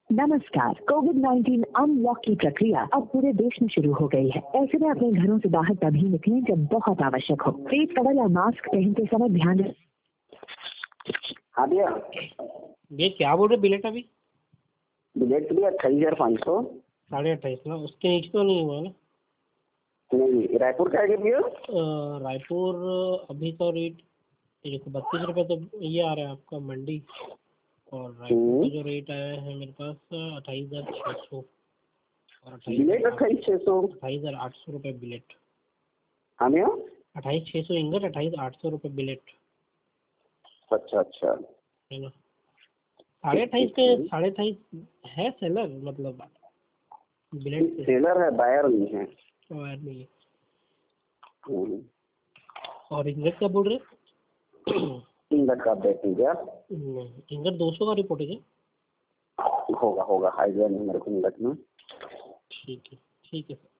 नमस्कार। कोविड-19 अनलॉक की प्रक्रिया अब पूरे देश में शुरू हो गई है। ऐसे में अपने घरों से बाहर तभी निकलें जब बहुत आवश्यक हो। फेस कवर या मास्क पहनते समय ध्यान रखें। हाँ भैया, ये क्या बोल रहे बिलेट अभी? बिलेट भी 28,500। 28.5 ना, उसके नीचे तो नहीं हुआ ना? नहीं, रायपुर का है क्या भैया? रायपुर अभी तो रेट 32 रुपये तो ये आ रहा है आपका मंडी, और रायपुर का जो रेट आया है मेरे पास 28,600 और बिलेट 28,600, 28,800 रुपये बिलेट। हाँ भैया, 28,600 इंगट, 28,800 रुपये बिलेट अच्छा अच्छा, है ना। 28.5 पे 28.5 है सेलर, मतलब बिलेट से सेलर है, बायर नहीं है। वायर नहीं है। हम्म, और इंगट क्या बोल रहे? इंगट का देख लीजिए। इंगट 200 का रिपोर्ट है क्या? होगा होगा, आइडिया नहीं मेरे को इंगट में। ठीक है, ठीक है सर।